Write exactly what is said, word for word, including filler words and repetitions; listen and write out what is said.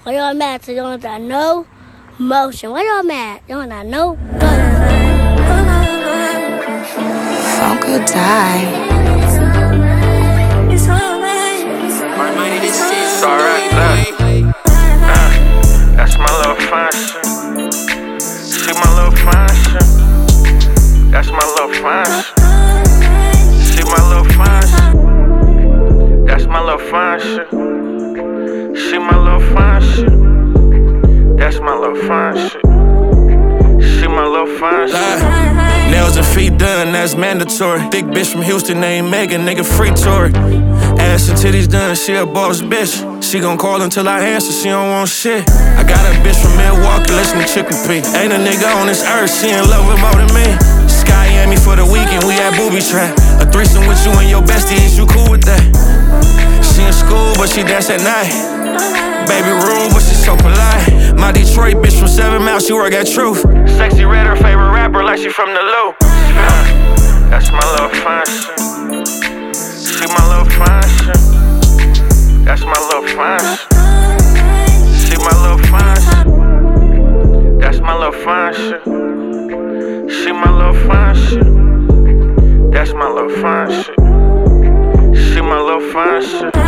Why y'all mad? So you don't got no motion. Why y'all mad? You don't got no Funk or die. It's alright, look. Nah, that's my little fine shit. See my little fine shit. That's my little fine shit. See my little fine shit. That's my little fine shit. See my little fine shit. That's my little fine shit. See my little fine shit. Nails and feet done, that's mandatory. Thick bitch from Houston named Megan, nigga free Tory. Ass and titties done, she a boss bitch. She gon' call until I answer, she don't want shit. I got a bitch from Milwaukee, listen to Chicken P. Ain't a nigga on this earth, she in love with more than me. Skyami for the weekend, we at booby trap. A threesome with you and your bestie, is you cool with that? She in school, but she dance at night. Baby rude, but she so polite. My Detroit bitch from Seven Mile, she work at Truth. Sexy Red, her favorite rapper, like she from the Loop. Uh, that's my little fine shit. See my little fine shit. That's my little fine shit. See my little fine shit. That's my little fine shit. See my little fine shit. That's my little fine shit. See my little fine shit.